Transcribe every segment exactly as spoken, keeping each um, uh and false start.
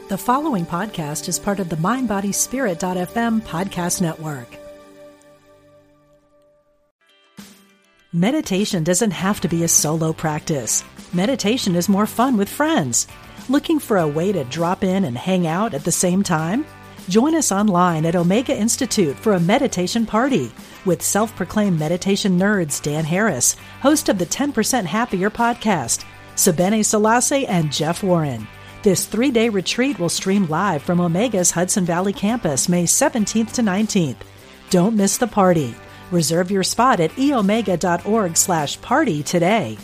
The following podcast is part of the mind body spirit dot f m podcast network. Meditation doesn't have to be a solo practice. Meditation is more fun with friends. Looking for a way to drop in and hang out at the same time? Join us online at Omega Institute for a meditation party with self-proclaimed meditation nerds Dan Harris, host of the ten percent Happier podcast, Sebene Selassie, and Jeff Warren. This three-day retreat will stream live from Omega's Hudson Valley campus May seventeenth to nineteenth. Don't miss the party. Reserve your spot at eomega.org slash party today.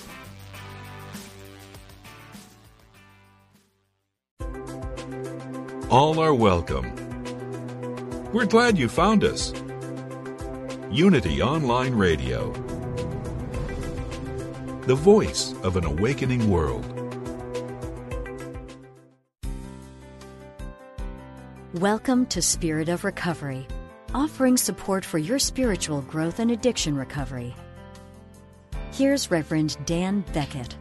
All are welcome. We're glad you found us. Unity Online Radio, the voice of an awakening world. Welcome to Spirit of Recovery, offering support for your spiritual growth and addiction recovery. Here's Reverend Dan Beckett.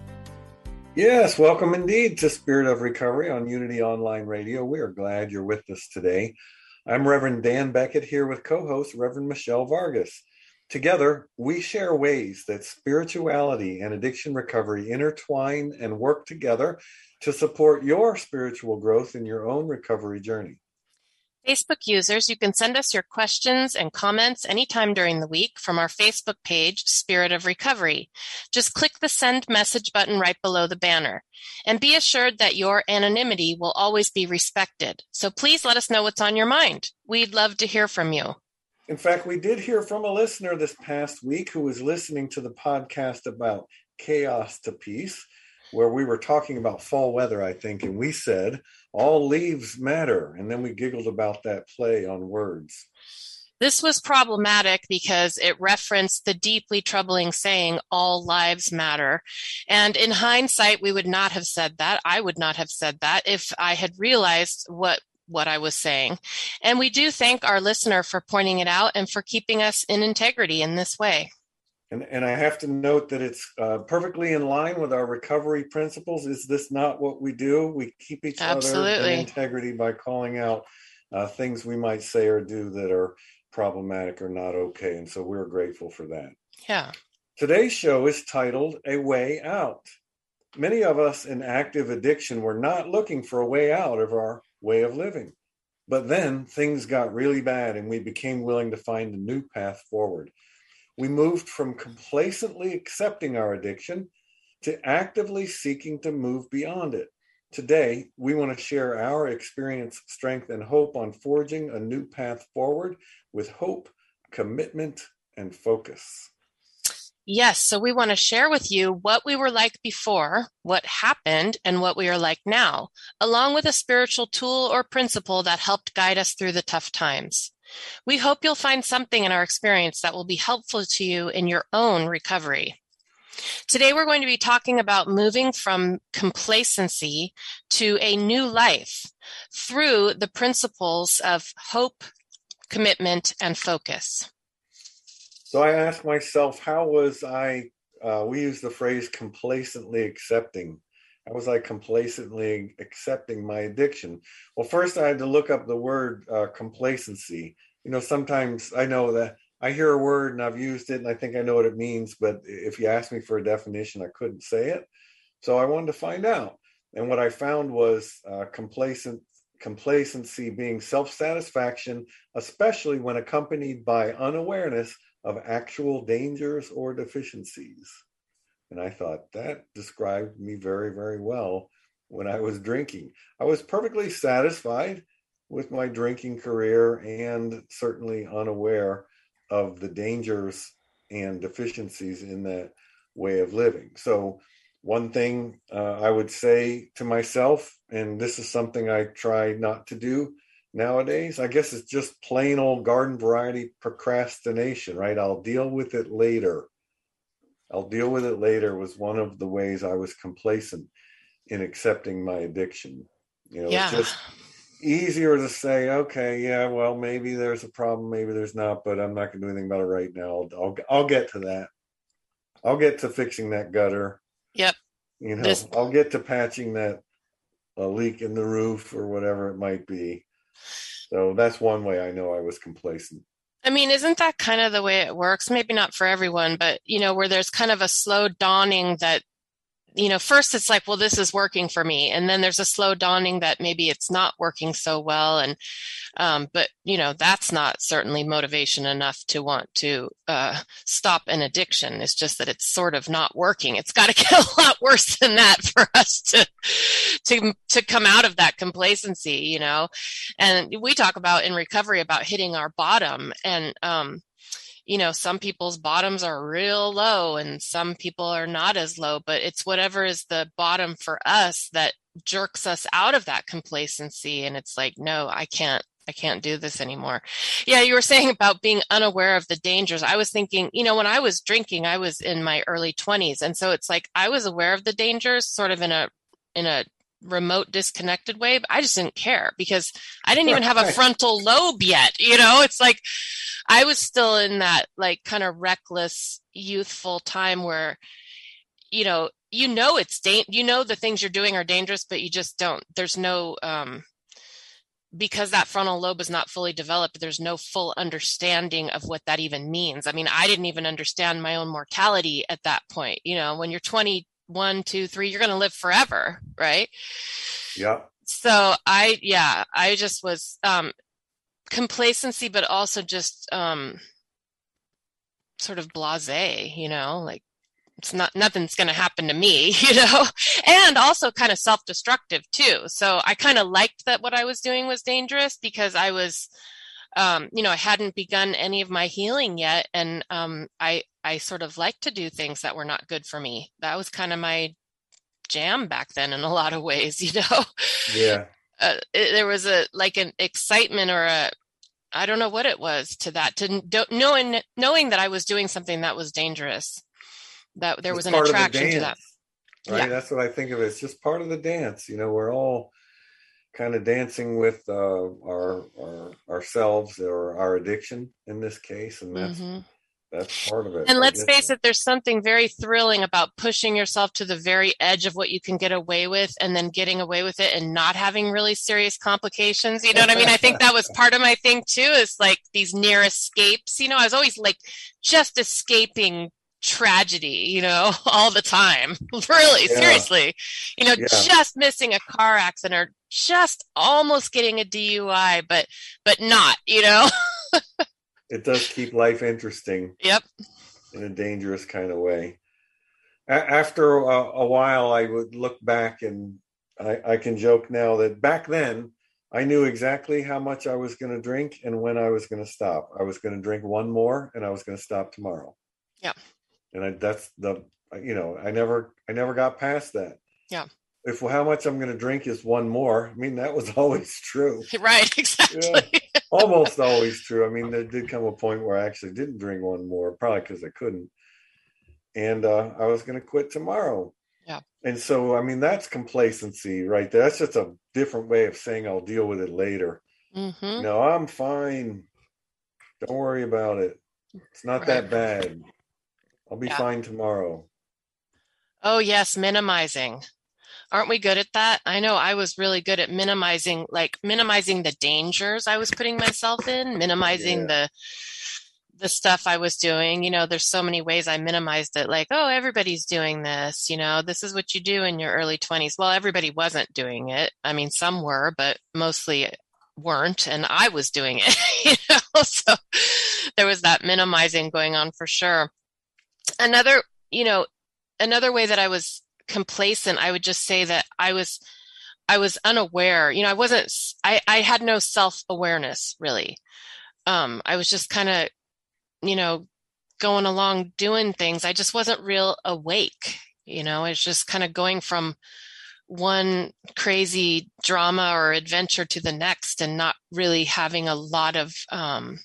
Yes, welcome indeed to Spirit of Recovery on Unity Online Radio. We are glad you're with us today. I'm Reverend Dan Beckett here with co-host Reverend Michelle Vargas. Together, we share ways that spirituality and addiction recovery intertwine and work together to support your spiritual growth in your own recovery journey. Facebook users, you can send us your questions and comments anytime during the week from our Facebook page, Spirit of Recovery. Just click the send message button right below the banner. And be assured that your anonymity will always be respected. So please let us know what's on your mind. We'd love to hear from you. In fact, we did hear from a listener this past week who was listening to the podcast about chaos to peace, where we were talking about fall weather, I think, and we said, all leaves matter. And then we giggled about that play on words. This was problematic because it referenced the deeply troubling saying, all lives matter. And in hindsight, we would not have said that. I would not have said that if I had realized what what I was saying. And we do thank our listener for pointing it out and for keeping us in integrity in this way. And, and I have to note that it's uh, perfectly in line with our recovery principles. Is this not what we do? We keep each Absolutely. other in integrity by calling out uh, things we might say or do that are problematic or not okay. And so we're grateful for that. Yeah. Today's show is titled A Way Out. Many of us in active addiction were not looking for a way out of our way of living. But then things got really bad and we became willing to find a new path forward. We moved from complacently accepting our addiction to actively seeking to move beyond it. Today, we want to share our experience, strength, and hope on forging a new path forward with hope, commitment, and focus. Yes, so we want to share with you what we were like before, what happened, and what we are like now, along with a spiritual tool or principle that helped guide us through the tough times. We hope you'll find something in our experience that will be helpful to you in your own recovery. Today, we're going to be talking about moving from complacency to a new life through the principles of hope, commitment, and focus. So I asked myself, how was I, uh, we use the phrase complacently accepting. How was I complacently accepting my addiction? Well, first I had to look up the word uh, complacency. You know, sometimes I know that I hear a word and I've used it and I think I know what it means, but if you asked me for a definition, I couldn't say it. So I wanted to find out. And what I found was uh, complacent, complacency being self-satisfaction, especially when accompanied by unawareness of actual dangers or deficiencies. And I thought that described me very, very well when I was drinking. I was perfectly satisfied with my drinking career and certainly unaware of the dangers and deficiencies in that way of living. So one thing uh, I would say to myself, and this is something I try not to do nowadays, I guess it's just plain old garden variety procrastination, right? I'll deal with it later. I'll deal with it later was one of the ways I was complacent in accepting my addiction. You know, yeah. It's just easier to say, okay, yeah, well, maybe there's a problem, maybe there's not, but I'm not going to do anything about it right now. I'll, I'll, I'll get to that. I'll get to fixing that gutter. Yep. You know, This... I'll get to patching that a leak in the roof or whatever it might be. So that's one way I know I was complacent. I mean, isn't that kind of the way it works? Maybe not for everyone, but, you know, where there's kind of a slow dawning that, you know, first it's like, well, this is working for me. And then there's a slow dawning that maybe it's not working so well. And, um, but, you know, that's not certainly motivation enough to want to uh, stop an addiction. It's just that it's sort of not working. It's got to get a lot worse than that for us to, to, to come out of that complacency, you know. And we talk about in recovery about hitting our bottom, and, um, you know, some people's bottoms are real low and some people are not as low, but it's whatever is the bottom for us that jerks us out of that complacency. And it's like, no, I can't, I can't do this anymore. Yeah. You were saying about being unaware of the dangers. I was thinking, you know, when I was drinking, I was in my early twenties. And so it's like, I was aware of the dangers sort of in a, in a remote disconnected way, but I just didn't care because I didn't even have a frontal lobe yet. You know, it's like, I was still in that like kind of reckless, youthful time where, you know, you know, it's, da- you know, the things you're doing are dangerous, but you just don't, there's no, um, because that frontal lobe is not fully developed, there's no full understanding of what that even means. I mean, I didn't even understand my own mortality at that point. You know, when you're twenty-one, two, three, you're going to live forever. Right. Yeah. So I, yeah, I just was, um, complacency, but also just um, sort of blasé, you know, like it's not, nothing's going to happen to me, you know, and also kind of self-destructive too. So I kind of liked that what I was doing was dangerous because I was, um, you know, I hadn't begun any of my healing yet. And um, I, I sort of liked to do things that were not good for me. That was kind of my jam back then in a lot of ways, you know? Yeah. Uh, it, there was a like an excitement or a I don't know what it was to that to do, knowing knowing that I was doing something that was dangerous, that there was it's an attraction to that. Right, yeah. That's what I think of it. It's just part of the dance. You know, we're all kind of dancing with uh, our, our ourselves or our addiction in this case, and that's. Mm-hmm. That's part of it. And let's face it, there's something very thrilling about pushing yourself to the very edge of what you can get away with and then getting away with it and not having really serious complications. You know what I mean? I think that was part of my thing too, is like these near escapes. You know, I was always like just escaping tragedy, you know, all the time. Really, yeah. Seriously, you know, yeah. Just missing a car accident or just almost getting a D U I, but, but not, you know? It does keep life interesting. Yep. In a dangerous kind of way. A- after a, a while, I would look back and I, I can joke now that back then, I knew exactly how much I was going to drink and when I was going to stop. I was going to drink one more and I was going to stop tomorrow. Yeah. And I, that's the, you know, I never, I never got past that. Yeah. If well, how much I'm going to drink is one more. I mean, that was always true. Right. Exactly. Yeah. Almost always true. I mean, there did come a point where I actually didn't drink one more, probably because I couldn't. And uh, I was going to quit tomorrow. Yeah. And so, I mean, that's complacency right there. That's just a different way of saying I'll deal with it later. Mm-hmm. No, I'm fine. Don't worry about it. It's not right. that bad. I'll be yeah. fine tomorrow. Oh, yes. Minimizing. Aren't we good at that? I know I was really good at minimizing, like minimizing the dangers I was putting myself in, minimizing yeah. the the stuff I was doing. You know, there's so many ways I minimized it, like, oh, everybody's doing this. You know, this is what you do in your early twenties. Well, everybody wasn't doing it. I mean, some were, but mostly weren't. And I was doing it, you know, so there was that minimizing going on for sure. Another, you know, another way that I was complacent, I would just say that I was, I was unaware, you know, I wasn't, I, I had no self-awareness really. Um, I was just kind of, you know, going along doing things. I just wasn't real awake, you know, it's just kind of going from one crazy drama or adventure to the next and not really having a lot of, um,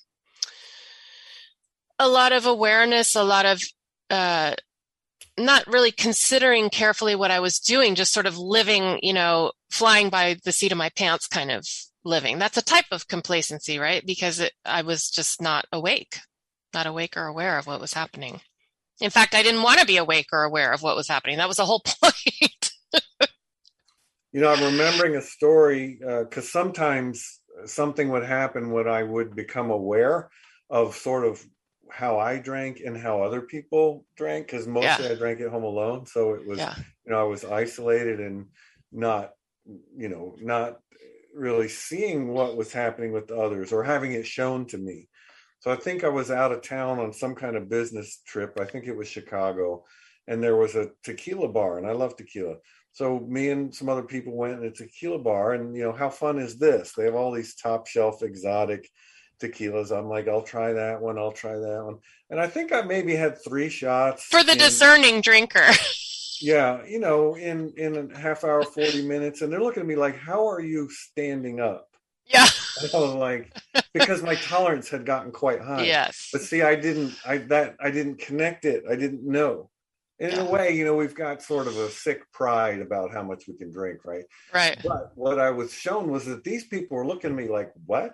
a lot of awareness, a lot of, uh, not really considering carefully what I was doing, just sort of living, you know, flying by the seat of my pants kind of living. That's a type of complacency, right? Because it, I was just not awake, not awake or aware of what was happening. In fact, I didn't want to be awake or aware of what was happening. That was the whole point. You know, I'm remembering a story because uh, sometimes something would happen when I would become aware of sort of how I drank and how other people drank, because mostly Yeah. I drank at home alone. So it was, Yeah. you know, I was isolated and not, you know, not really seeing what was happening with the others or having it shown to me. So I think I was out of town on some kind of business trip. I think it was Chicago, and there was a tequila bar, and I love tequila. So me and some other people went to a tequila bar, and you know, how fun is this? They have all these top shelf exotic tequilas. I'm like, I'll try that one. I'll try that one. And I think I maybe had three shots. For the in, discerning drinker. Yeah, you know, in in a half hour, forty minutes, and they're looking at me like, how are you standing up? Yeah. I was like, because my tolerance had gotten quite high. Yes. But see, I didn't, I that I didn't connect it. I didn't know. In Yeah. a way, you know, we've got sort of a sick pride about how much we can drink, right? Right. But what I was shown was that these people were looking at me like, what?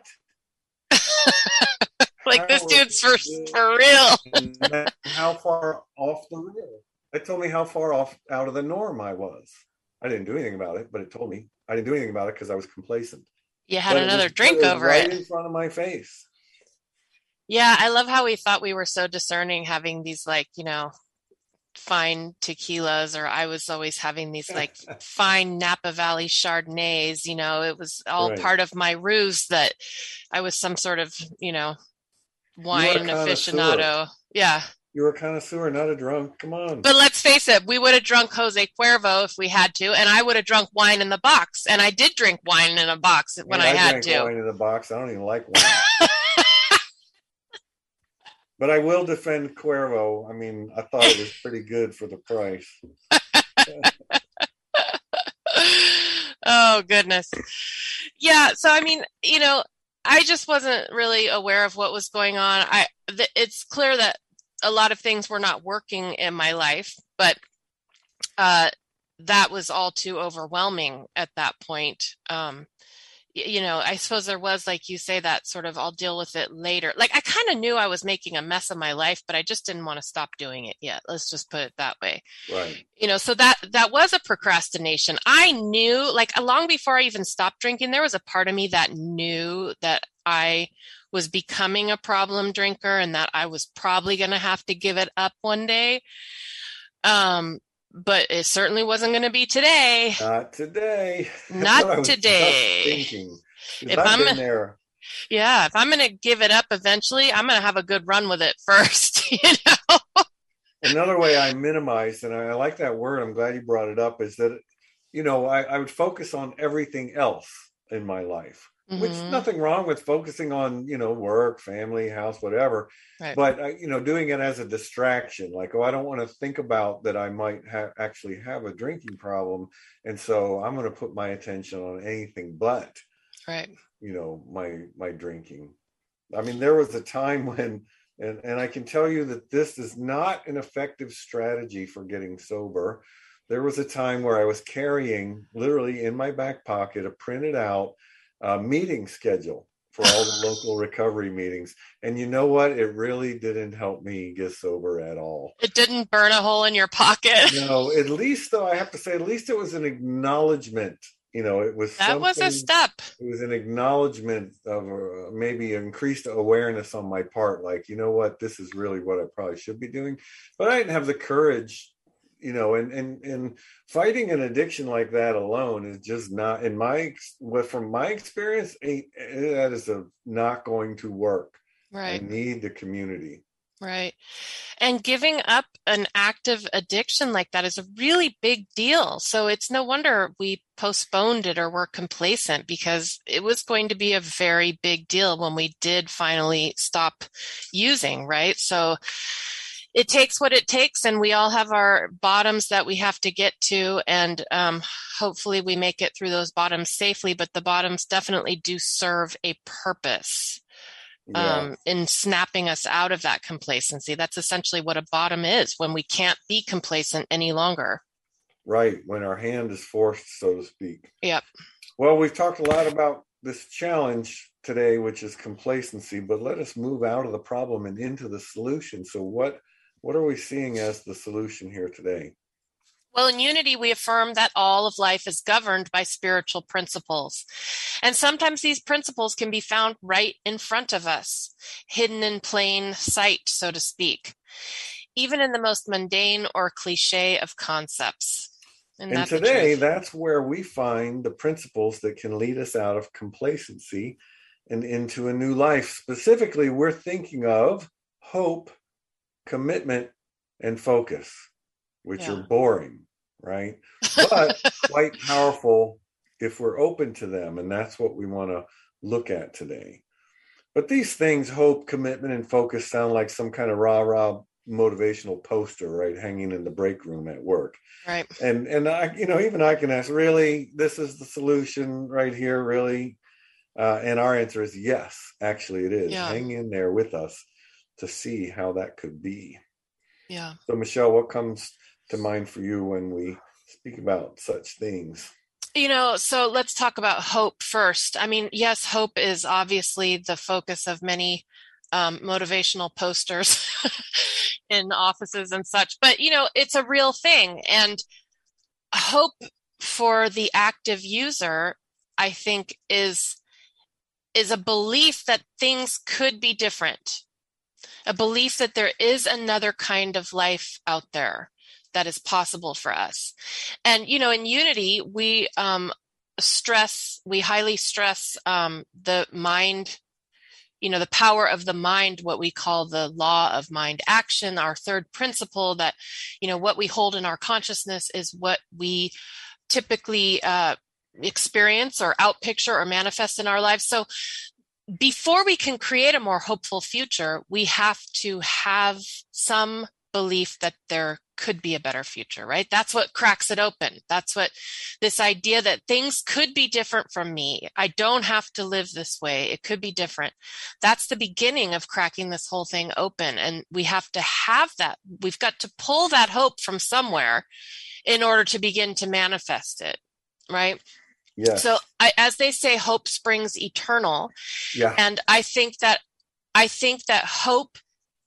Like, How this dude's for, is for real. and how far off the rail? It told me how far off out of the norm I was. I didn't do anything about it, but it told me. I didn't do anything about it because I was complacent. You had But it another was- drink it was over right it. in front of my face. Yeah, I love how we thought we were so discerning, having these, like, you know, fine tequilas, or I was always having these like fine Napa Valley Chardonnays. You know, it was all Right. part of my ruse that I was some sort of, you know, wine connoisseur. aficionado. Yeah. You were a connoisseur, not a drunk. Come on. But let's face it, we would have drunk Jose Cuervo if we had to, and I would have drunk wine in the box. And I did drink wine in a box when I, I had drank to. wine in the box. I don't even like wine. But I will defend Cuervo. I mean, I thought it was pretty good for the price. Oh, goodness. Yeah. So, I mean, you know, I just wasn't really aware of what was going on. I, th- it's clear that a lot of things were not working in my life, but, uh, that was all too overwhelming at that point. Um, you know, I suppose there was, like you say, that sort of, I'll deal with it later. Like, I kind of knew I was making a mess of my life, but I just didn't want to stop doing it yet. Let's just put it that way. Right. You know, so that, that was a procrastination. I knew, like, long before I even stopped drinking, there was a part of me that knew that I was becoming a problem drinker and that I was probably going to have to give it up one day. Um, But it certainly wasn't going to be today. Not today. Not today. Thinking. If I've I'm been there. Yeah, if I'm going to give it up eventually, I'm going to have a good run with it first. You know. Another way I minimized, and I like that word, I'm glad you brought it up, is that, you know, I, I would focus on everything else in my life. Mm-hmm. Which nothing wrong with focusing on, you know, work, family, house, whatever. Right. But, uh, you know, doing it as a distraction, like, oh, I don't want to think about that I might ha- actually have a drinking problem. And so I'm going to put my attention on anything but, right. you know, my, my drinking. I mean, there was a time when, and, and I can tell you that this is not an effective strategy for getting sober. There was a time where I was carrying literally in my back pocket a printed out Uh, meeting schedule for all the local recovery meetings. And you know what? It really didn't help me get sober at all. It didn't burn a hole in your pocket. No, at least though, I have to say, at least it was an acknowledgement. You know, it was That was a step. It was an acknowledgement of uh, maybe increased awareness on my part. Like, you know what? This is really what I probably should be doing. But I didn't have the courage. You know, and, and, and fighting an addiction like that alone is just not, in my, what from my experience, ain't, that is a, not going to work. Right. I need the community. Right. And giving up an active addiction like that is a really big deal. So it's no wonder we postponed it or were complacent, because it was going to be a very big deal when we did finally stop using, right? So it takes what it takes, and we all have our bottoms that we have to get to, and um, hopefully we make it through those bottoms safely, but the bottoms definitely do serve a purpose Yeah. um, in snapping us out of that complacency. That's essentially what a bottom is, when we can't be complacent any longer. Right. When our hand is forced, so to speak. Yep. Well, we've talked a lot about this challenge today, which is complacency, but let us move out of the problem and into the solution. So what What are we seeing as the solution here today? Well, in Unity, we affirm that all of life is governed by spiritual principles. And sometimes these principles can be found right in front of us, hidden in plain sight, so to speak, even in the most mundane or cliche of concepts. Isn't And that the today, truth? that's where we find the principles that can lead us out of complacency and into a new life. Specifically, we're thinking of hope, commitment, and focus, which Yeah. are boring, right? But quite powerful if we're open to them. And that's what we want to look at today. But these things, hope, commitment, and focus, sound like some kind of rah-rah motivational poster, right, hanging in the break room at work. Right. And and I, you know, even I can ask, really, this is the solution right here, really? Uh, and our answer is yes, actually it is. Yeah. Hang in there with us to see how that could be. Yeah. So, Michelle, what comes to mind for you when we speak about such things? You know, so let's talk about hope first. I mean, yes, hope is obviously the focus of many um, motivational posters in offices and such, but, you know, it's a real thing. And hope for the active user, I think, is, is a belief that things could be different, a belief that there is another kind of life out there that is possible for us. And, you know, in Unity, we um, stress, we highly stress um, the mind, you know, the power of the mind, what we call the law of mind action, our third principle that, you know, what we hold in our consciousness is what we typically uh, experience or outpicture or manifest in our lives. So before we can create a more hopeful future, we have to have some belief that there could be a better future, right? That's what cracks it open. That's what this idea that things could be different from me. I don't have to live this way. It could be different. That's the beginning of cracking this whole thing open. And we have to have that. We've got to pull that hope from somewhere in order to begin to manifest it, right? Yes. So I, as they say, hope springs eternal. Yeah. And I think that, I think that hope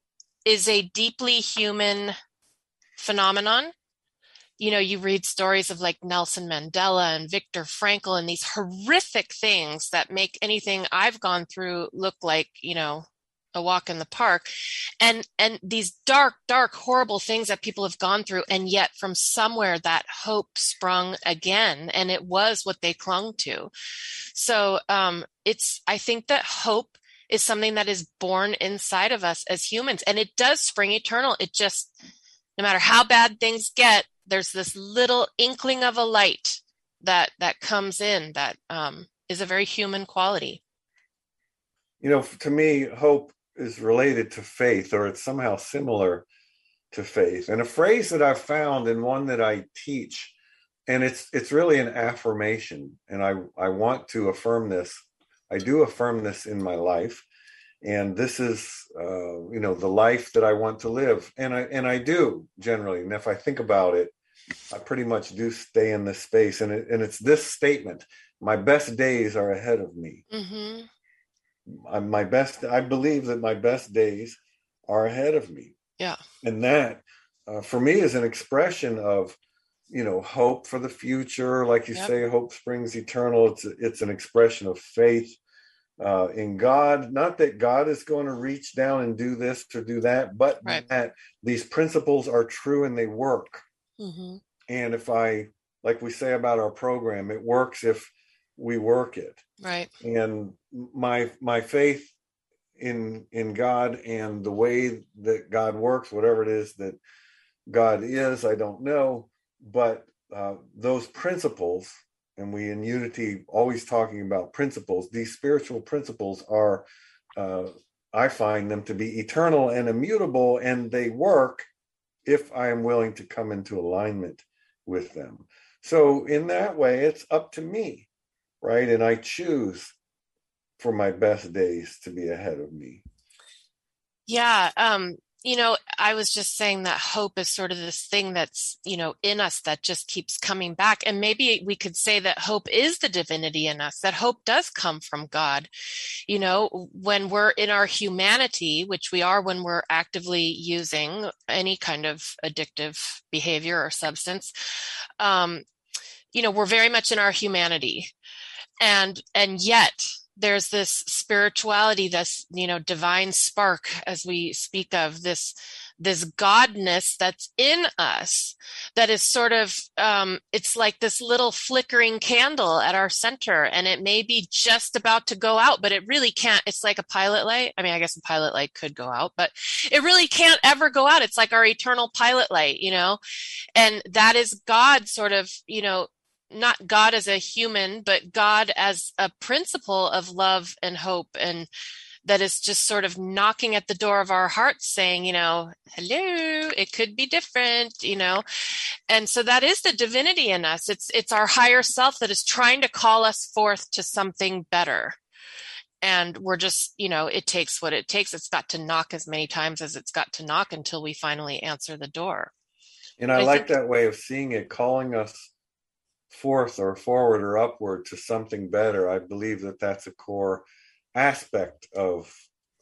is a deeply human phenomenon. You know, you read stories of like Nelson Mandela and Viktor Frankl and these horrific things that make anything I've gone through look like, you know, a walk in the park. And, and these dark, dark, horrible things that people have gone through. And yet from somewhere that hope sprung again, and it was what they clung to. So um, it's, I think that hope is something that is born inside of us as humans, and it does spring eternal. It just, no matter how bad things get, there's this little inkling of a light that that comes in that um, is a very human quality. You know, to me, hope is related to faith, or it's somehow similar to faith. And a phrase that I've found, and one that I teach, and it's it's really an affirmation, and I, I want to affirm this. I do affirm this in my life, and this is, uh, you know, the life that I want to live, and I and I do generally. And if I think about it, I pretty much do stay in this space, and it, and it's this statement: my best days are ahead of me. Mm-hmm. I'm my best. I believe that my best days are ahead of me. Yeah, and that, uh, for me, is an expression of, you know, hope for the future. Like you Yep. say, hope springs eternal. It's it's an expression of faith uh, in God. Not that God is going to reach down and do this or do that, but Right. that these principles are true and they work. Mm-hmm. And if I, like we say about our program, it works if we work it. Right. And my my faith in in God and the way that God works, whatever it is that God is, I don't know, but uh, those principles, and we in Unity always talking about principles, these spiritual principles are, uh, I find them to be eternal and immutable, and they work if I am willing to come into alignment with them. So in that way, it's up to me, right? And I choose for my best days to be ahead of me. Yeah. Um, you know, I was just saying that hope is sort of this thing that's, you know, in us that just keeps coming back. And maybe we could say that hope is the divinity in us, that hope does come from God. You know, when we're in our humanity, which we are when we're actively using any kind of addictive behavior or substance, um, you know, we're very much in our humanity. And, and yet, there's this spirituality, this, you know, divine spark, as we speak of, this, this godness that's in us that is sort of, um, it's like this little flickering candle at our center, and it may be just about to go out, but it really can't. It's like a pilot light. I mean, I guess a pilot light could go out, but it really can't ever go out. It's like our eternal pilot light, you know, and that is God sort of, you know, not God as a human, but God as a principle of love and hope, and that is just sort of knocking at the door of our hearts saying, you know, hello, it could be different, you know. And so that is the divinity in us. It's, it's our higher self that is trying to call us forth to something better. And we're just, you know, it takes what it takes. It's got to knock as many times as it's got to knock until we finally answer the door. And I, I like think- that way of seeing it, calling us forth or forward or upward to something better. I believe that that's a core aspect of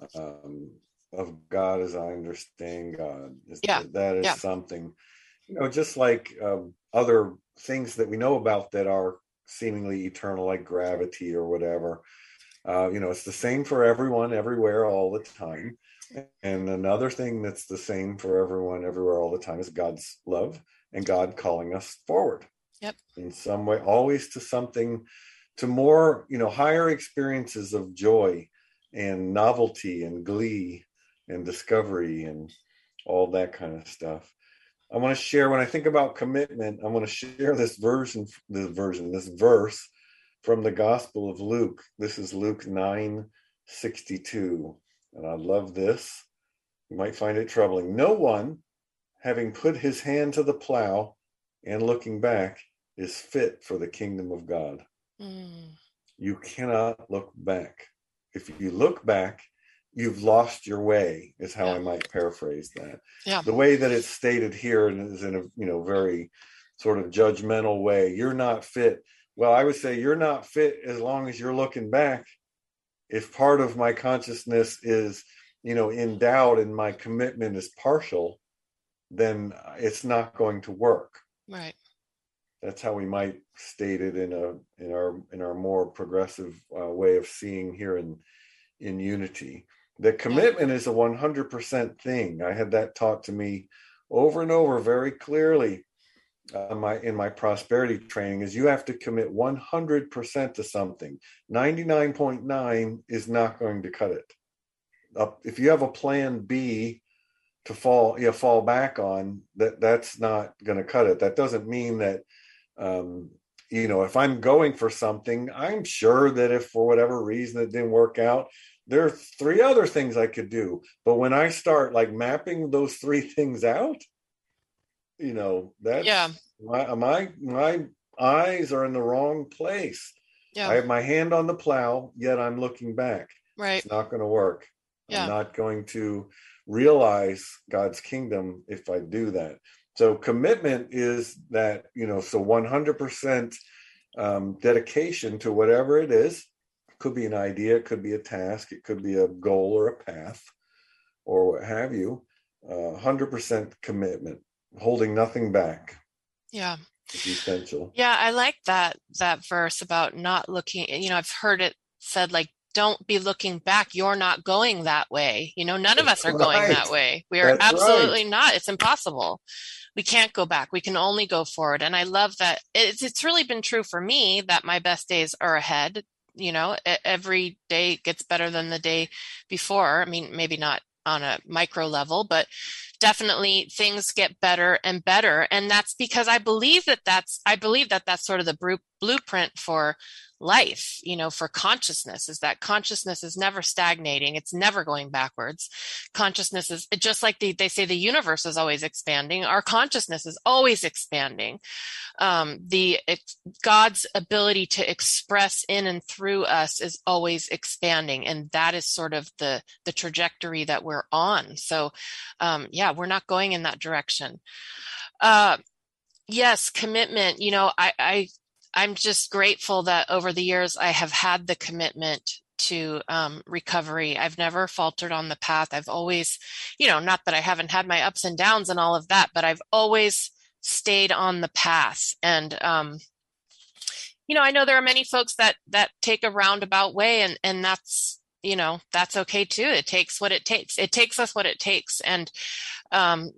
um, of God as I understand God. Is yeah. That, that is yeah. something, you know, just like um, other things that we know about that are seemingly eternal, like gravity or whatever. Uh, you know, it's the same for everyone, everywhere, all the time. And another thing that's the same for everyone, everywhere, all the time is God's love and God calling us forward. Yep. In some way, always to something, to more, you know, higher experiences of joy and novelty and glee and discovery and all that kind of stuff. I want to share, when I think about commitment, I want to share this version, this version, this verse from the Gospel of Luke. This is Luke nine sixty-two. And I love this. You might find it troubling. No one, having put his hand to the plow and looking back, is fit for the kingdom of God. Mm. You cannot look back. If you look back, you've lost your way, is how yeah. I might paraphrase that. Yeah. The way that it's stated here is in a, you know, very sort of judgmental way. You're not fit. Well, I would say you're not fit as long as you're looking back. If part of my consciousness is, you know, in doubt and my commitment is partial, then it's not going to work. Right. That's how we might state it in a in our in our more progressive uh, way of seeing here in in Unity. The commitment is a one hundred percent thing. I had that taught to me over and over very clearly uh, my in my prosperity training. Is you have to commit one hundred percent to something. ninety-nine point nine is not going to cut it. Uh, if you have a plan B to fall, you know, fall back on, that that's not going to cut it. That doesn't mean that. Um, you know, if I'm going for something, I'm sure that if for whatever reason it didn't work out, there are three other things I could do. But when I start like mapping those three things out, you know, that's yeah. my my my eyes are in the wrong place. Yeah. I have my hand on the plow, yet I'm looking back. Right. It's not going to work. Yeah. I'm not going to realize God's kingdom if I do that. So commitment is that, you know, so one hundred percent um, dedication to whatever it is. It could be an idea, it could be a task, it could be a goal or a path or what have you. Uh, one hundred percent commitment, holding nothing back. Yeah. Is essential. Yeah, I like that that verse about not looking, you know, I've heard it said like, don't be looking back. You're not going that way. You know, none of us are right. going that way. We are That's absolutely right. not. It's impossible. We can't go back. We can only go forward. And I love that. It's, it's really been true for me that my best days are ahead. You know, every day gets better than the day before. I mean, maybe not on a micro level, but definitely things get better and better. And that's because I believe that that's, I believe that that's sort of the blueprint for life, you know, for consciousness, is that consciousness is never stagnating. It's never going backwards. Consciousness is just like the, they say the universe is always expanding. Our consciousness is always expanding. Um, the it's, God's ability to express in and through us is always expanding. And that is sort of the, the trajectory that we're on. So, um, yeah, we're not going in that direction. Uh, yes, commitment, you know, I, I, I'm just grateful that over the years I have had the commitment to um, recovery. I've never faltered on the path. I've always, you know, not that I haven't had my ups and downs and all of that, but I've always stayed on the path. And, um, you know, I know there are many folks that, that take a roundabout way, and, and that's, you know, that's okay too. It takes what it takes. It takes us what it takes. And, um,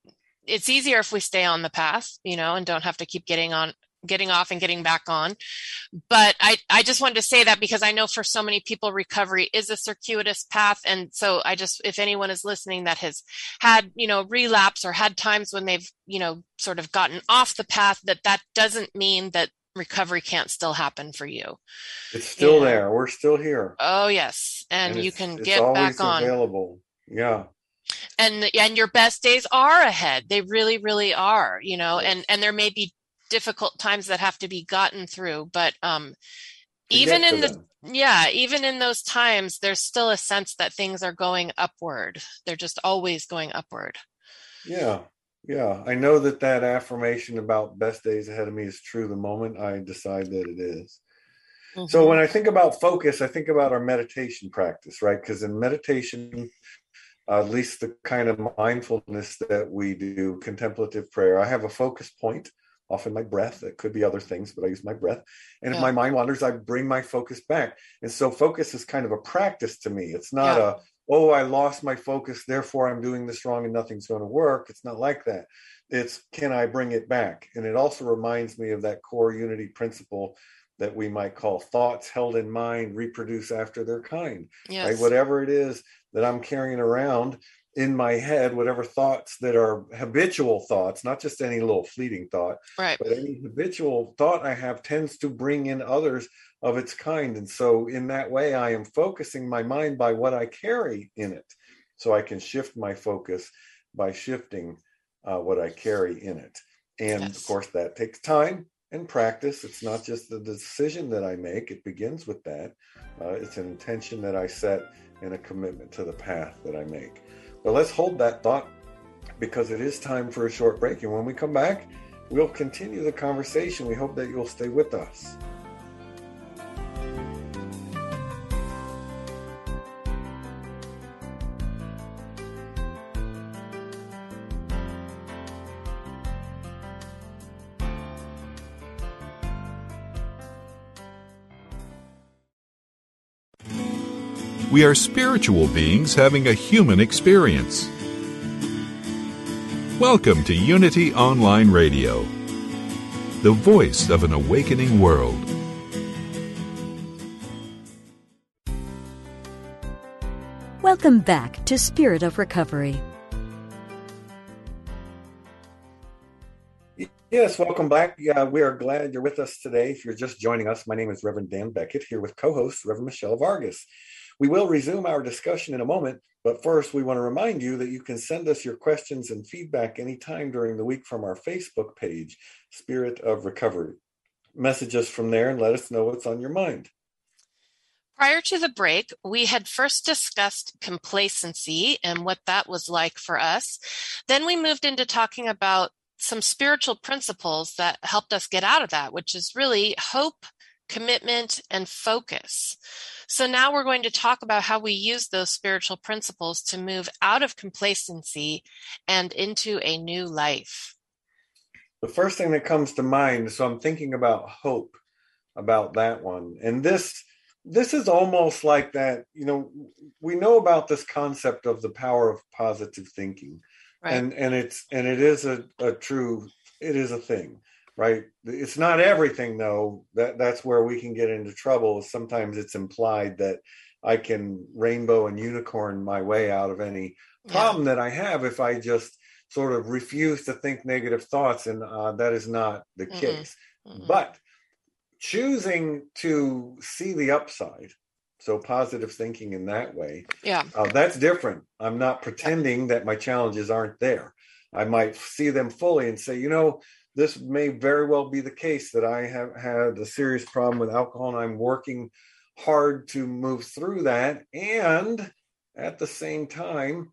it's easier if we stay on the path, you know, and don't have to keep getting on, getting off and getting back on. But I, I just wanted to say that because I know for so many people, recovery is a circuitous path. And so I just, if anyone is listening that has had, you know, relapse or had times when they've, you know, sort of gotten off the path, that that doesn't mean that recovery can't still happen for you. It's still you know? there. We're still here. Oh, yes. And, and you can get back on. Available. Yeah. And, and your best days are ahead. They really, really are, you know, and, and there may be difficult times that have to be gotten through, but um even in the them. yeah even in those times, there's still a sense that things are going upward. They're just always going upward. Yeah yeah I know that that affirmation about best days ahead of me is true the moment I decide that it is. Mm-hmm. So when I think about focus, I think about our meditation practice, right? Because in meditation, uh, at least the kind of mindfulness that we do, contemplative prayer, I have a focus point, often my breath. It could be other things, but I use my breath. And if yeah. my mind wanders, I bring my focus back. And so focus is kind of a practice to me. It's not yeah. a, oh, I lost my focus, therefore I'm doing this wrong and nothing's going to work. It's not like that. It's, can I bring it back? And it also reminds me of that core unity principle that we might call thoughts held in mind reproduce after their kind. Yes. Right? Whatever it is that I'm carrying around in my head, whatever thoughts that are habitual thoughts, not just any little fleeting thought, right. but any habitual thought I have tends to bring in others of its kind. And so in that way, I am focusing my mind by what I carry in it. So I can shift my focus by shifting uh, what I carry in it. And yes. of course, that takes time and practice. It's not just the decision that I make. It begins with that. Uh, it's an intention that I set and a commitment to the path that I make. But let's hold that thought, because it is time for a short break. And when we come back, we'll continue the conversation. We hope that you'll stay with us. We are spiritual beings having a human experience. Welcome to Unity Online Radio, the voice of an awakening world. Welcome back to Spirit of Recovery. Yes, welcome back. Uh, we are glad you're with us today. If you're just joining us, my name is Reverend Dan Beckett, here with co-host Reverend Michelle Vargas. We will resume our discussion in a moment, but first we want to remind you that you can send us your questions and feedback anytime during the week from our Facebook page, Spirit of Recovery. Message us from there and let us know what's on your mind. Prior to the break, we had first discussed complacency and what that was like for us. Then we moved into talking about some spiritual principles that helped us get out of that, which is really hope, commitment, and focus. So now we're going to talk about how we use those spiritual principles to move out of complacency and into a new life. The first thing that comes to mind, so I'm thinking about hope, about that one. And this, this is almost like that, you know, we know about this concept of the power of positive thinking. Right. And and it's and it is a, a true, it is a thing. Right. It's not everything, though. That that's where we can get into trouble. Sometimes it's implied that I can rainbow and unicorn my way out of any problem yeah. that I have if I just sort of refuse to think negative thoughts. And uh, that is not the mm-hmm. case. Mm-hmm. But choosing to see the upside, so positive thinking in that way, Yeah. uh, that's different. I'm not pretending that my challenges aren't there. I might see them fully and say, you know, this may very well be the case that I have had a serious problem with alcohol and I'm working hard to move through that. And at the same time,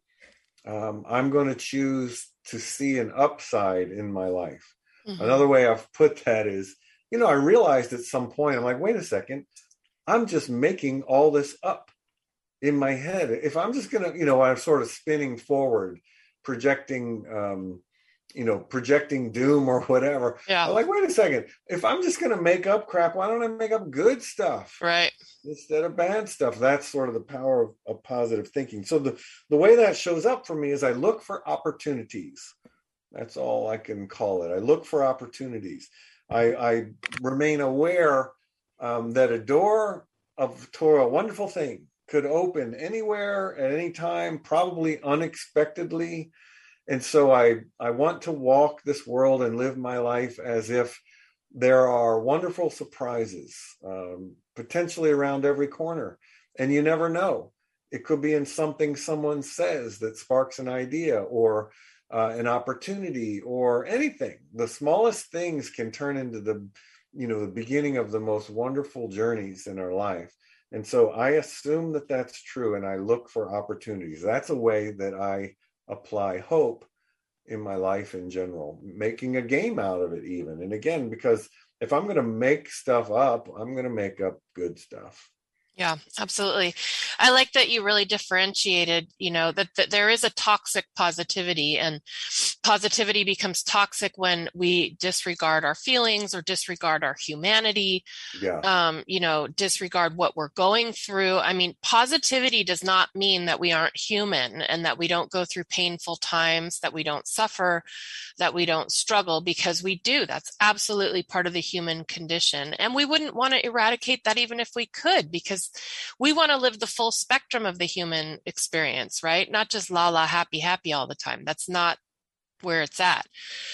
um, I'm going to choose to see an upside in my life. Mm-hmm. Another way I've put that is, you know, I realized at some point, I'm like, wait a second, I'm just making all this up in my head. If I'm just going to, you know, I'm sort of spinning forward, projecting, um, you know, projecting doom or whatever. Yeah. I'm like, wait a second. If I'm just going to make up crap, why don't I make up good stuff? Right. Instead of bad stuff. That's sort of the power of, of positive thinking. So the, the way that shows up for me is I look for opportunities. That's all I can call it. I look for opportunities. I, I remain aware um, that a door of to a wonderful thing could open anywhere at any time, probably unexpectedly. And so I, I want to walk this world and live my life as if there are wonderful surprises, um, potentially around every corner. And you never know. It could be in something someone says that sparks an idea or uh, an opportunity or anything. The smallest things can turn into the, you know, the beginning of the most wonderful journeys in our life. And so I assume that that's true, and I look for opportunities. That's a way that I apply hope in my life in general, making a game out of it even. And again, because if I'm going to make stuff up, I'm going to make up good stuff. Yeah, absolutely. I like that you really differentiated, you know, that, that there is a toxic positivity, and positivity becomes toxic when we disregard our feelings or disregard our humanity, yeah. um, you know, disregard what we're going through. I mean, positivity does not mean that we aren't human and that we don't go through painful times, that we don't suffer, that we don't struggle, because we do. That's absolutely part of the human condition. And we wouldn't want to eradicate that even if we could, because we want to live the full spectrum of the human experience, right? Not just la la, happy, happy all the time. That's not where it's at.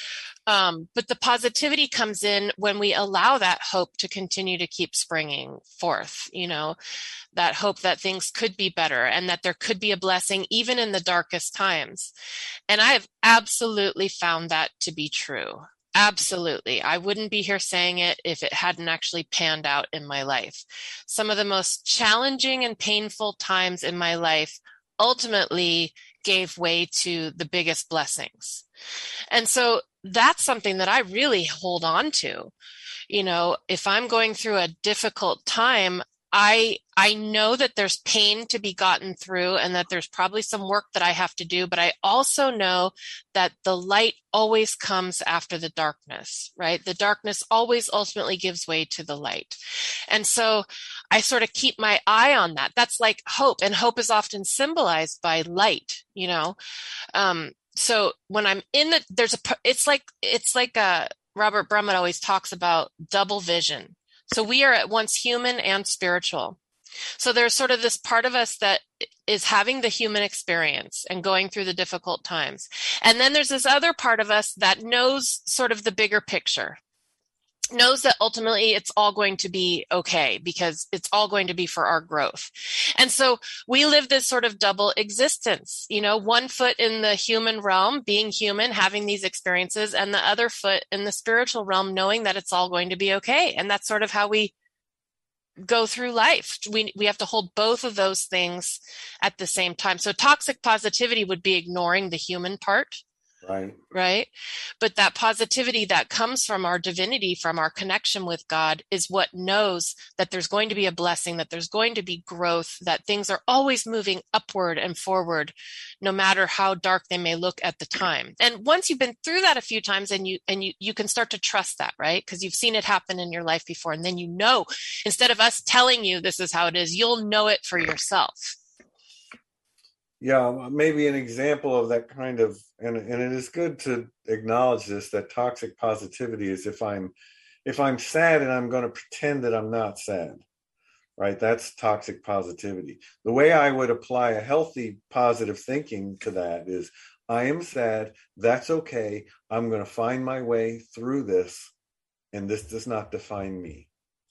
Um, but the positivity comes in when we allow that hope to continue to keep springing forth, you know, that hope that things could be better and that there could be a blessing even in the darkest times. And I have absolutely found that to be true. Absolutely. I wouldn't be here saying it if it hadn't actually panned out in my life. Some of the most challenging and painful times in my life ultimately gave way to the biggest blessings. And so that's something that I really hold on to. You know, if I'm going through a difficult time, I I know that there's pain to be gotten through and that there's probably some work that I have to do, but I also know that the light always comes after the darkness, right? The darkness always ultimately gives way to the light. And so I sort of keep my eye on that. That's like hope, and hope is often symbolized by light, you know? Um, so when I'm in the, there's a, it's like, it's like a, Robert Brummett always talks about double vision. So we are at once human and spiritual. So there's sort of this part of us that is having the human experience and going through the difficult times. And then there's this other part of us that knows sort of the bigger picture, knows that ultimately it's all going to be okay because it's all going to be for our growth. And so we live this sort of double existence, you know, one foot in the human realm, being human, having these experiences, and the other foot in the spiritual realm, knowing that it's all going to be okay. And that's sort of how we go through life. We we have to hold both of those things at the same time. So toxic positivity would be ignoring the human part. Right. Right. But that positivity that comes from our divinity, from our connection with God, is what knows that there's going to be a blessing, that there's going to be growth, that things are always moving upward and forward, no matter how dark they may look at the time. And once you've been through that a few times, and you and you you can start to trust that, right? Because you've seen it happen in your life before. And then you know, instead of us telling you this is how it is, you'll know it for yourself. Yeah, maybe an example of that kind of, and and it is good to acknowledge this, that toxic positivity is if I'm if I'm sad and I'm going to pretend that I'm not sad, right? That's toxic positivity. The way I would apply a healthy positive thinking to that is, I am sad, that's okay, I'm going to find my way through this, and this does not define me.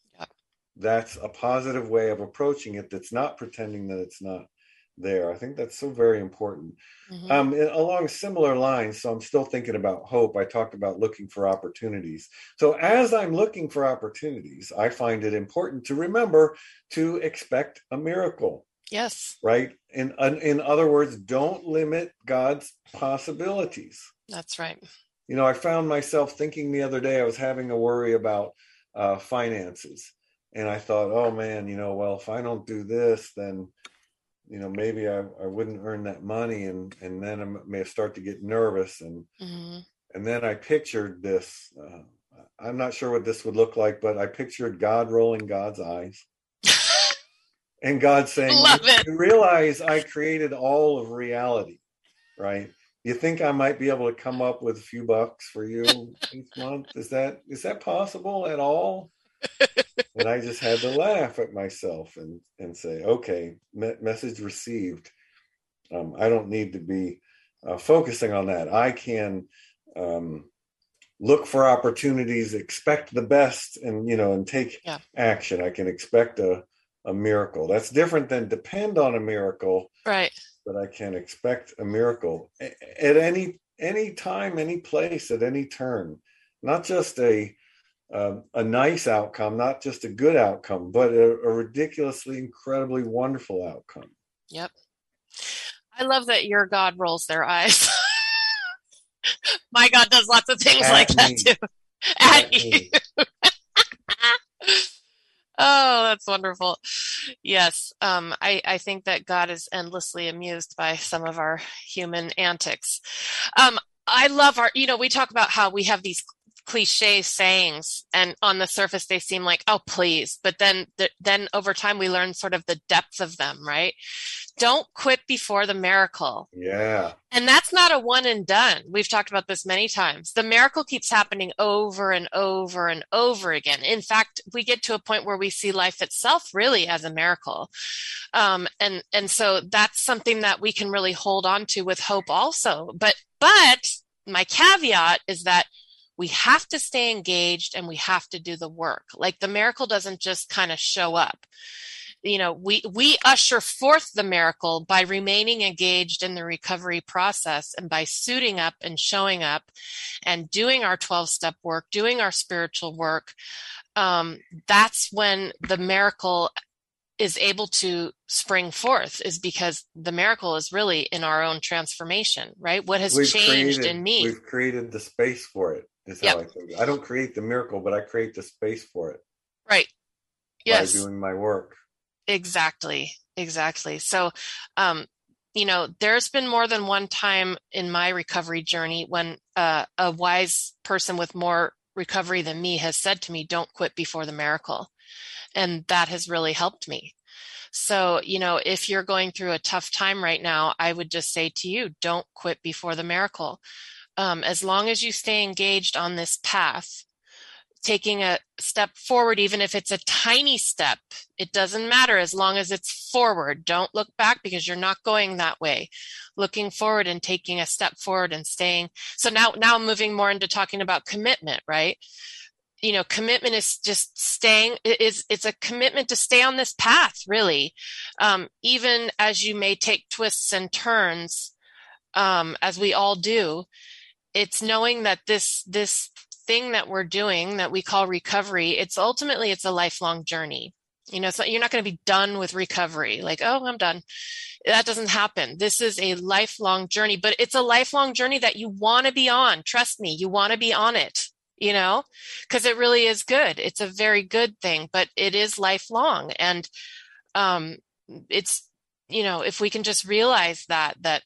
that's a positive way of approaching it. That's not pretending that it's not there. I think that's so very important. Mm-hmm. Um, along similar lines, so I'm still thinking about hope. I talked about looking for opportunities. So as I'm looking for opportunities, I find it important to remember to expect a miracle. Yes. Right. In, in other words, don't limit God's possibilities. That's right. You know, I found myself thinking the other day, I was having a worry about uh, finances. And I thought, oh man, you know, well, if I don't do this, then, you know, maybe I, I wouldn't earn that money. And, and then I may start to get nervous. And, mm-hmm. and then I pictured this, uh, I'm not sure what this would look like, but I pictured God rolling God's eyes. And God saying, Love you, it. you realize I created all of reality, right? You think I might be able to come up with a few bucks for you each month? Is that is that possible at all? And I just had to laugh at myself and, and say, okay, me- message received. Um, I don't need to be uh, focusing on that. I can um, look for opportunities, expect the best, and, you know, and take yeah. action. I can expect a a miracle. That's different than depend on a miracle. Right. But I can expect a miracle at any any time, any place, at any turn. Not just a uh, a nice outcome, not just a good outcome, but a, a ridiculously, incredibly wonderful outcome. Yep. I love that your God rolls their eyes. My God does lots of things At like me. that too. At, At you. Oh, that's wonderful. Yes. Um, I, I think that God is endlessly amused by some of our human antics. Um, I love our, you know, we talk about how we have these cliche sayings and on the surface, they seem like, oh, please. But then, the, then over time, we learn sort of the depth of them, right? Don't quit before the miracle. Yeah. And that's not a one and done. We've talked about this many times. The miracle keeps happening over and over and over again. In fact, we get to a point where we see life itself really as a miracle. Um, and, and so that's something that we can really hold on to with hope also. But, but my caveat is that we have to stay engaged and we have to do the work. Like the miracle doesn't just kind of show up. You know, we, we usher forth the miracle by remaining engaged in the recovery process and by suiting up and showing up and doing our twelve-step work, doing our spiritual work. Um, that's when the miracle is able to spring forth, is because the miracle is really in our own transformation, right? What has we've changed created, in me? We've created the space for it, is yep. how I think. I don't create the miracle, but I create the space for it. Right. Yes. By doing my work. Exactly. Exactly. So, um, you know, there's been more than one time in my recovery journey when uh, a wise person with more recovery than me has said to me, don't quit before the miracle. And that has really helped me. So, you know, if you're going through a tough time right now, I would just say to you, don't quit before the miracle. Um, as long as you stay engaged on this path, taking a step forward, even if it's a tiny step, it doesn't matter as long as it's forward. Don't look back because you're not going that way. Looking forward and taking a step forward and staying. So now, now I'm moving more into talking about commitment, right? You know, commitment is just staying, it is, it's a commitment to stay on this path, really. Um, even as you may take twists and turns, um, as we all do, it's knowing that this, this thing that we're doing that we call recovery, it's ultimately, it's a lifelong journey. You know, so you're not going to be done with recovery. Like, oh, I'm done. That doesn't happen. This is a lifelong journey, but it's a lifelong journey that you want to be on. Trust me, you want to be on it, you know, because it really is good. It's a very good thing, but it is lifelong. And um, it's, you know, if we can just realize that, that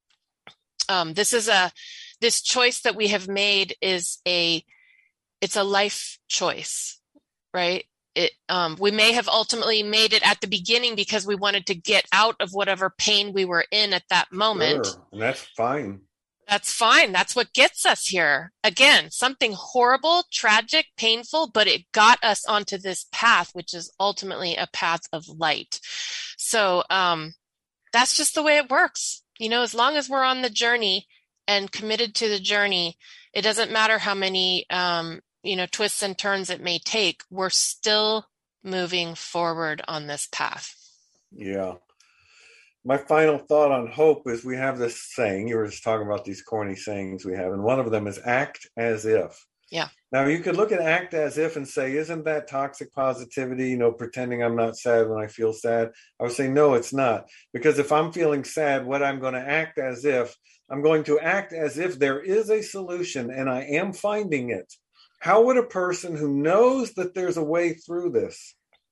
um, this is a, this choice that we have made is a, it's a life choice, right? It, um, we may have ultimately made it at the beginning because we wanted to get out of whatever pain we were in at that moment. Sure. And that's fine. That's fine. That's what gets us here. Again, something horrible, tragic, painful, but it got us onto this path, which is ultimately a path of light. So um, that's just the way it works. You know, as long as we're on the journey and committed to the journey, it doesn't matter how many, um, you know, twists and turns it may take. We're still moving forward on this path. Yeah. My final thought on hope is we have this saying, you were just talking about these corny sayings we have, and one of them is act as if. Yeah. Now you could look at act as if and say, isn't that toxic positivity, you know, pretending I'm not sad when I feel sad? I would say, no, it's not. Because if I'm feeling sad, what I'm going to act as if, I'm going to act as if there is a solution and I am finding it. How would a person who knows that there's a way through this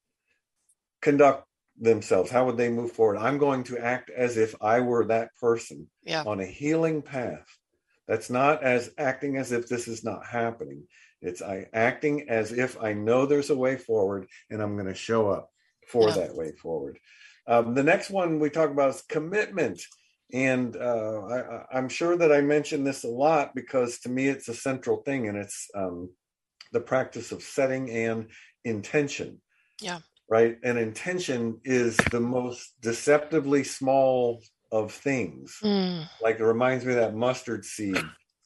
conduct themselves? How would they move forward? I'm going to act as if I were that person yeah. on a healing path. That's not as acting as if this is not happening. It's I acting as if I know there's a way forward and I'm going to show up for yeah. that way forward. Um, the next one we talk about is commitment. And uh, I, I'm sure that I mention this a lot because to me it's a central thing, and it's um, the practice of setting an intention. Yeah. Right. And intention is the most deceptively small of things. Mm. Like it reminds me of that mustard seed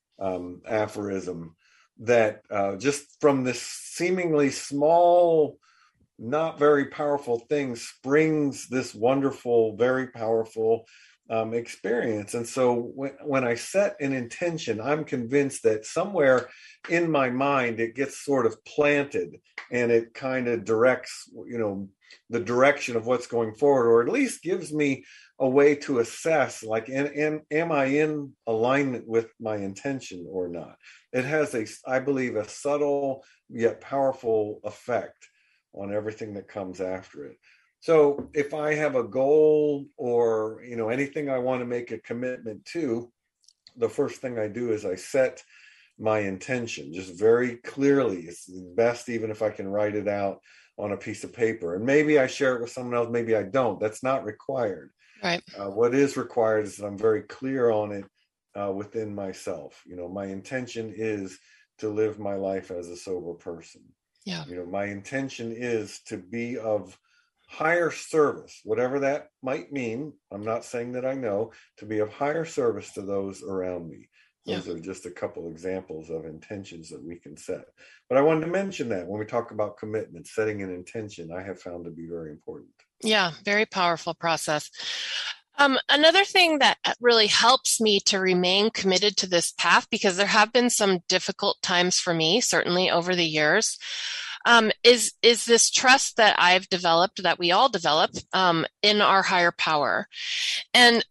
um, aphorism that uh, just from this seemingly small, not very powerful thing springs this wonderful, very powerful um, experience. And so when, when I set an intention, I'm convinced that somewhere in my mind, it gets sort of planted and it kind of directs, you know, the direction of what's going forward, or at least gives me a way to assess, like, am, am, am I in alignment with my intention or not? It has a, I believe, a subtle yet powerful effect on everything that comes after it. So if I have a goal or, you know, anything I want to make a commitment to, the first thing I do is I set my intention just very clearly. It's best even if I can write it out on a piece of paper, and maybe I share it with someone else, maybe I don't. That's not required. Right. Uh, what is required is that I'm very clear on it uh, within myself. You know, my intention is to live my life as a sober person. Yeah. You know, my intention is to be of higher service, whatever that might mean. I'm not saying that I know, to be of higher service to those around me. Those yeah. are just a couple examples of intentions that we can set. But I wanted to mention that when we talk about commitment, setting an intention, I have found to be very important. Yeah, very powerful process. Um, another thing that really helps me to remain committed to this path, because there have been some difficult times for me, certainly over the years, um, is is this trust that I've developed, that we all develop um, in our higher power. And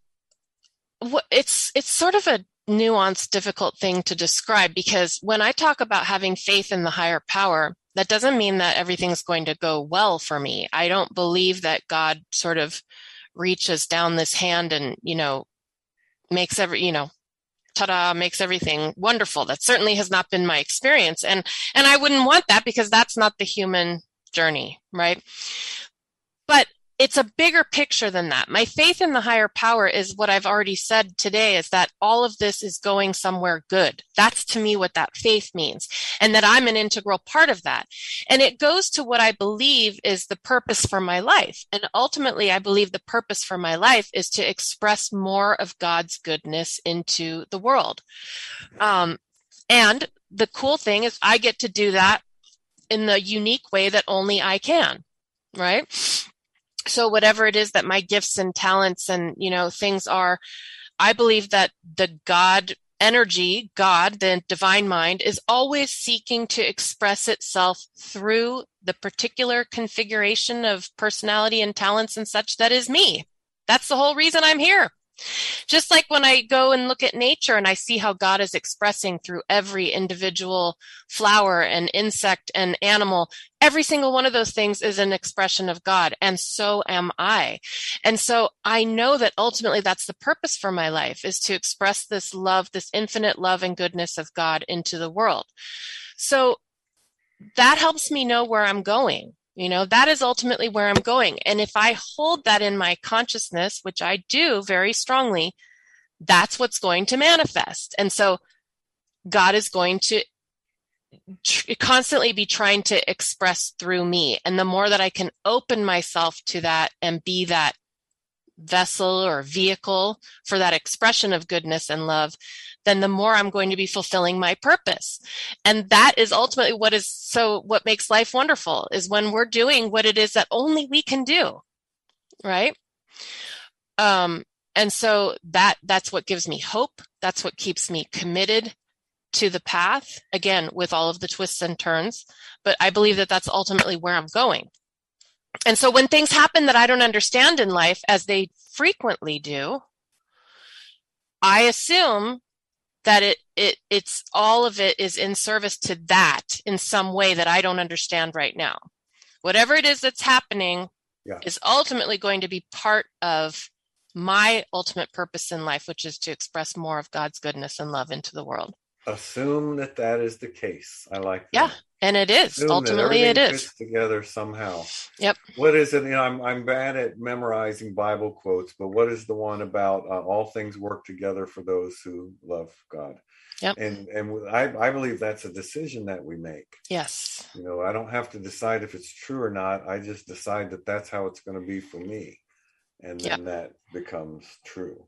wh- it's it's sort of a nuanced, difficult thing to describe, because when I talk about having faith in the higher power, that doesn't mean that everything's going to go well for me. I don't believe that God sort of reaches down this hand and, you know, makes every, you know, ta-da, makes everything wonderful. That certainly has not been my experience. And, and I wouldn't want that, because that's not the human journey, right? But it's a bigger picture than that. My faith in the higher power is what I've already said today, is that all of this is going somewhere good. That's to me what that faith means, and that I'm an integral part of that. And it goes to what I believe is the purpose for my life. And ultimately, I believe the purpose for my life is to express more of God's goodness into the world. Um, and the cool thing is I get to do that in the unique way that only I can, right? So whatever it is that my gifts and talents and, you know, things are, I believe that the God energy, God, the divine mind, is always seeking to express itself through the particular configuration of personality and talents and such that is me. That's the whole reason I'm here. Just like when I go and look at nature and I see how God is expressing through every individual flower and insect and animal, every single one of those things is an expression of God, and so am I. And so I know that ultimately that's the purpose for my life, is to express this love, this infinite love and goodness of God into the world. So that helps me know where I'm going. You know, that is ultimately where I'm going. And if I hold that in my consciousness, which I do very strongly, that's what's going to manifest. And so God is going to tr- constantly be trying to express through me. And the more that I can open myself to that and be that vessel or vehicle for that expression of goodness and love, then the more I'm going to be fulfilling my purpose. And that is ultimately what is so what makes life wonderful, is when we're doing what it is that only we can do. Right. Um, and so that that's what gives me hope. That's what keeps me committed to the path, again, with all of the twists and turns. But I believe that that's ultimately where I'm going. And so when things happen that I don't understand in life, as they frequently do, I assume that it it it's all of it is in service to that in some way that I don't understand right now. Whatever it is that's happening yeah. is ultimately going to be part of my ultimate purpose in life, which is to express more of God's goodness and love into the world. Assume that that is the case. I like that. Yeah, and it is. Assume Ultimately, it is. Fits together somehow. Yep. What is it? You know, I'm I'm bad at memorizing Bible quotes, but what is the one about uh, all things work together for those who love God? Yep. And and I I believe that's a decision that we make. Yes. You know, I don't have to decide if it's true or not. I just decide that that's how it's going to be for me, and then yep. that becomes true.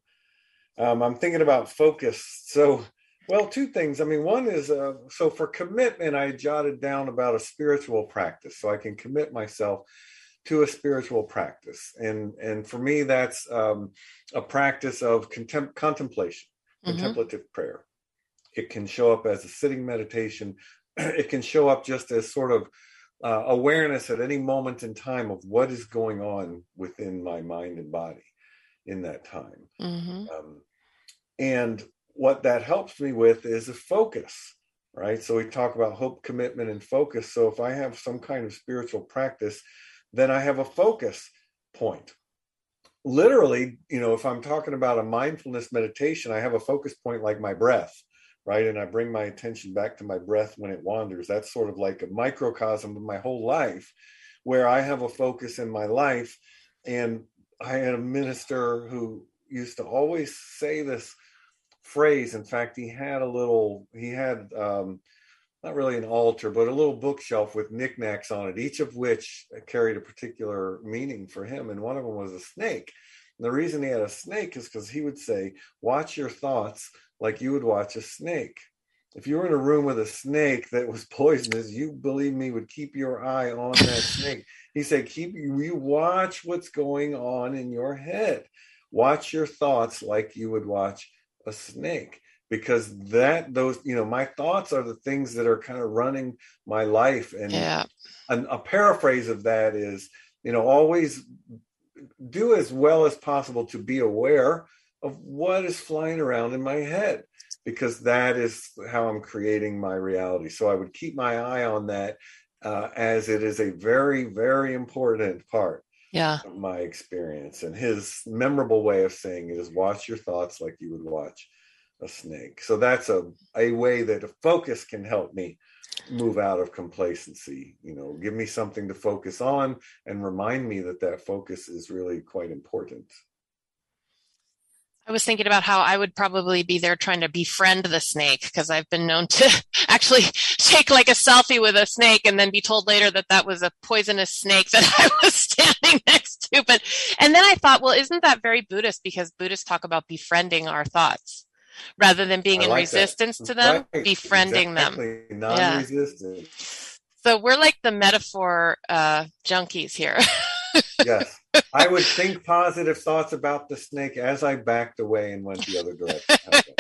Um, I'm thinking about focus. So. Well, two things. I mean, one is, uh, so for commitment, I jotted down about a spiritual practice, so I can commit myself to a spiritual practice. And and for me, that's um, a practice of contem- contemplation, mm-hmm. contemplative prayer. It can show up as a sitting meditation. It can show up just as sort of uh, awareness at any moment in time of what is going on within my mind and body in that time. Mm-hmm. Um, and what that helps me with is a focus, right? So we talk about hope, commitment, and focus. So if I have some kind of spiritual practice, then I have a focus point. Literally, you know, if I'm talking about a mindfulness meditation, I have a focus point like my breath, right? And I bring my attention back to my breath when it wanders. That's sort of like a microcosm of my whole life, where I have a focus in my life. And I had a minister who used to always say this phrase. In fact, he had a little, he had um, not really an altar, but a little bookshelf with knickknacks on it, each of which carried a particular meaning for him. And one of them was a snake. And the reason he had a snake is because he would say, watch your thoughts like you would watch a snake. If you were in a room with a snake that was poisonous, you, believe me, would keep your eye on that snake. He said, keep you watch what's going on in your head. Watch your thoughts like you would watch a snake, because that those you know my thoughts are the things that are kind of running my life. And yeah. an, a paraphrase of that is, you know, always do as well as possible to be aware of what is flying around in my head, because that is how I'm creating my reality. So I would keep my eye on that, uh, as it is a very, very important part yeah. of my experience. And his memorable way of saying it is, watch your thoughts like you would watch a snake. So that's a, a way that a focus can help me move out of complacency, you know, give me something to focus on and remind me that that focus is really quite important. I was thinking about how I would probably be there trying to befriend the snake, because I've been known to actually take like a selfie with a snake and then be told later that that was a poisonous snake that I was standing next to. But, and then I thought, well, isn't that very Buddhist? Because Buddhists talk about befriending our thoughts rather than being I in like resistance that. to them, right. befriending exactly. them. Non-resistant. Yeah. So we're like the metaphor uh, junkies here. Yes. I would think positive thoughts about the snake as I backed away and went the other direction.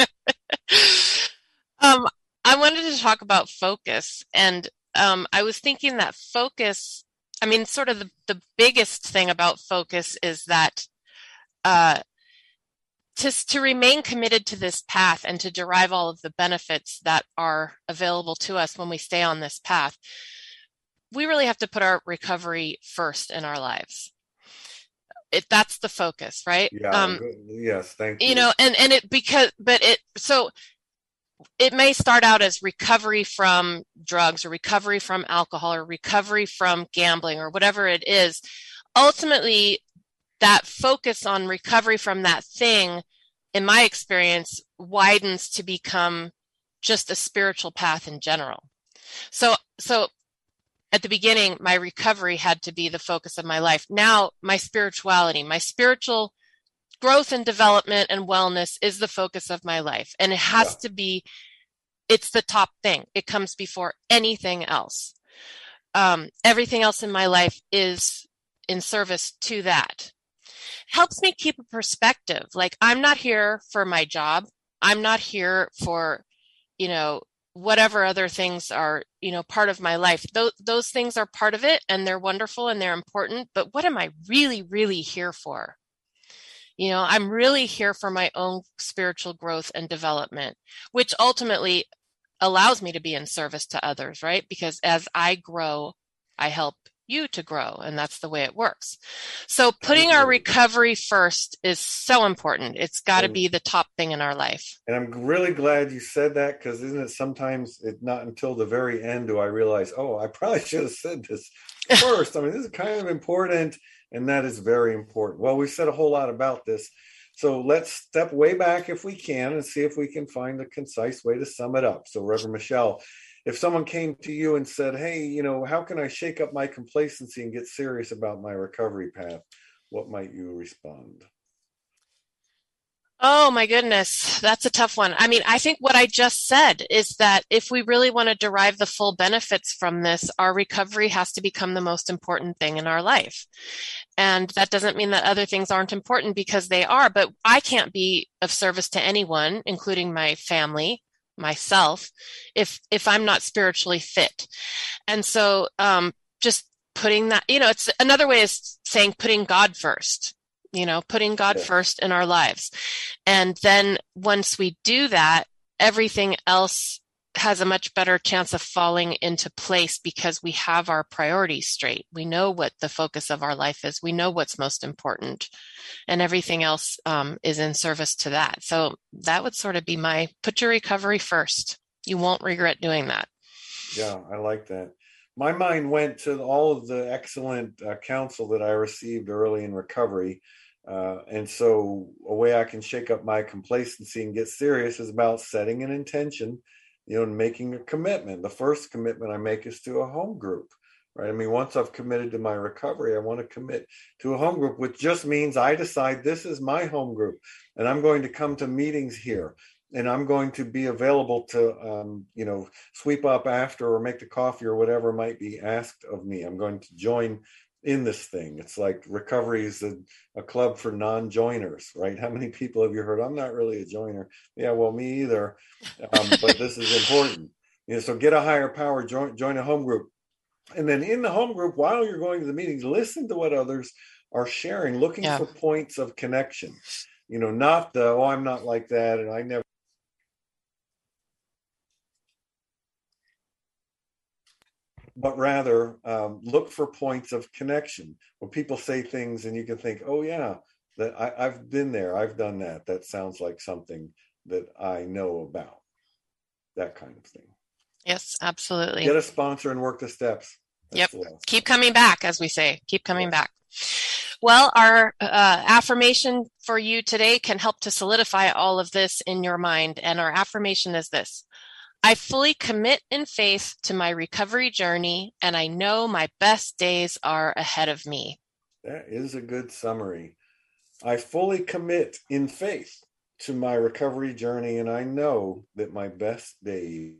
um, I wanted to talk about focus. And um, I was thinking that focus, I mean, sort of the, the biggest thing about focus is that uh, to, to remain committed to this path and to derive all of the benefits that are available to us when we stay on this path, we really have to put our recovery first in our lives. It, that's the focus, right? Yeah. Um, yes. Thank you. You know, and, and it, because, but it, so it may start out as recovery from drugs or recovery from alcohol or recovery from gambling or whatever it is. Ultimately, that focus on recovery from that thing, in my experience, widens to become just a spiritual path in general. So, so at the beginning, my recovery had to be the focus of my life. Now, my spirituality, my spiritual growth and development and wellness is the focus of my life. And it has yeah. to be, it's the top thing. It comes before anything else. Um, everything else in my life is in service to that. Helps me keep a perspective. Like, I'm not here for my job. I'm not here for, you know, whatever other things are, you know, part of my life. Those, those things are part of it, and they're wonderful and they're important. But what am I really, really here for? You know, I'm really here for my own spiritual growth and development, which ultimately allows me to be in service to others, right? Because as I grow, I help you to grow, and that's the way it works. So putting our recovery first is so important. It's got to be the top thing in our life. And I'm really glad you said that, because isn't it sometimes it not until the very end do I realize, oh, I probably should have said this first. I mean, this is kind of important, and that is very important. Well, we've said a whole lot about this, so let's step way back if we can and see if we can find a concise way to sum it up. So Reverend Michelle, if someone came to you and said, hey, you know, how can I shake up my complacency and get serious about my recovery path? What might you respond? Oh, my goodness. That's a tough one. I mean, I think what I just said is that if we really want to derive the full benefits from this, our recovery has to become the most important thing in our life. And that doesn't mean that other things aren't important, because they are, but I can't be of service to anyone, including my family, myself, if if I'm not spiritually fit. And so um just putting that, you know, it's another way is saying putting God first, you know, putting God yeah. first in our lives. And then once we do that, everything else has a much better chance of falling into place, because we have our priorities straight. We know what the focus of our life is. We know what's most important, and everything else um, is in service to that. So that would sort of be my put your recovery first. You won't regret doing that. Yeah, I like that. My mind went to all of the excellent uh, counsel that I received early in recovery. Uh, and so a way I can shake up my complacency and get serious is about setting an intention, you know, and making a commitment. The first commitment I make is to a home group, right? I mean, once I've committed to my recovery, I want to commit to a home group, which just means I decide this is my home group, and I'm going to come to meetings here, and I'm going to be available to, um, you know, sweep up after or make the coffee or whatever might be asked of me. I'm going to join in this thing. It's like recovery is a, a club for non-joiners, right? How many people have you heard, I'm not really a joiner? Yeah, well, me either. Um, but this is important. You know, so get a higher power, join, join a home group. And then in the home group, while you're going to the meetings, listen to what others are sharing, looking yeah. for points of connection. You know, not the, oh, I'm not like that, and I never. But rather um, look for points of connection where people say things and you can think, oh yeah, that I, I've been there, I've done that. That sounds like something that I know about. That kind of thing. Yes, absolutely. Get a sponsor and work the steps. That's yep. Keep coming back, as we say. Keep coming yeah. back. Well, our uh, affirmation for you today can help to solidify all of this in your mind. And our affirmation is this: I fully commit in faith to my recovery journey, and I know my best days are ahead of me. That is a good summary. I fully commit in faith to my recovery journey, and I know that my best days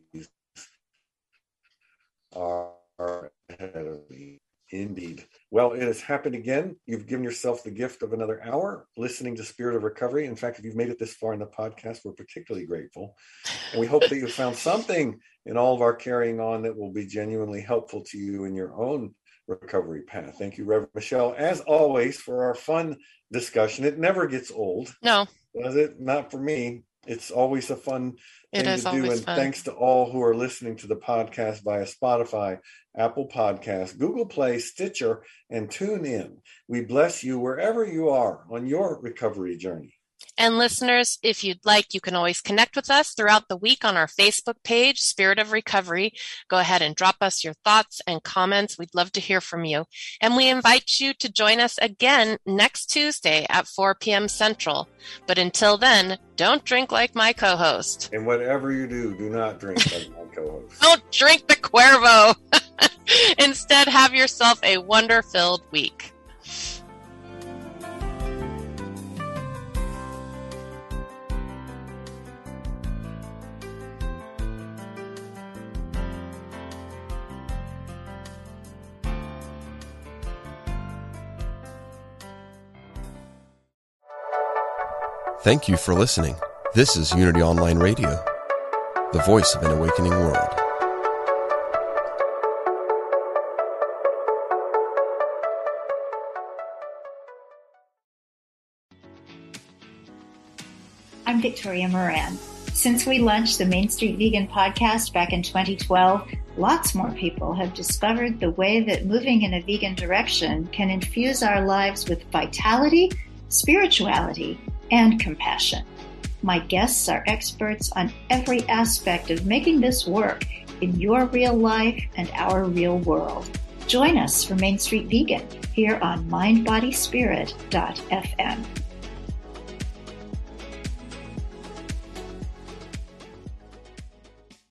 are ahead of me. Indeed. Well, it has happened again. You've given yourself the gift of another hour listening to Spirit of Recovery. In fact, if you've made it this far in the podcast, we're particularly grateful. And we hope that you found something in all of our carrying on that will be genuinely helpful to you in your own recovery path. Thank you, Reverend Michelle, as always, for our fun discussion. It never gets old. No. Does it? Not for me. It's always a fun thing to do. And fun. Thanks to all who are listening to the podcast via Spotify, Apple Podcasts, Google Play, Stitcher, and TuneIn. We bless you wherever you are on your recovery journey. And listeners, if you'd like, you can always connect with us throughout the week on our Facebook page, Spirit of Recovery. Go ahead and drop us your thoughts and comments. We'd love to hear from you. And we invite you to join us again next Tuesday at four p.m. Central. But until then, don't drink like my co-host. And whatever you do, do not drink like my co-host. Don't drink the Cuervo. Instead, have yourself a wonder-filled week. Thank you for listening. This is Unity Online Radio, the voice of an awakening world. I'm Victoria Moran. Since we launched the Main Street Vegan podcast back in twenty twelve, lots more people have discovered the way that moving in a vegan direction can infuse our lives with vitality, spirituality, and compassion. My guests are experts on every aspect of making this work in your real life and our real world. Join us for Main Street Vegan here on mind body spirit dot f m.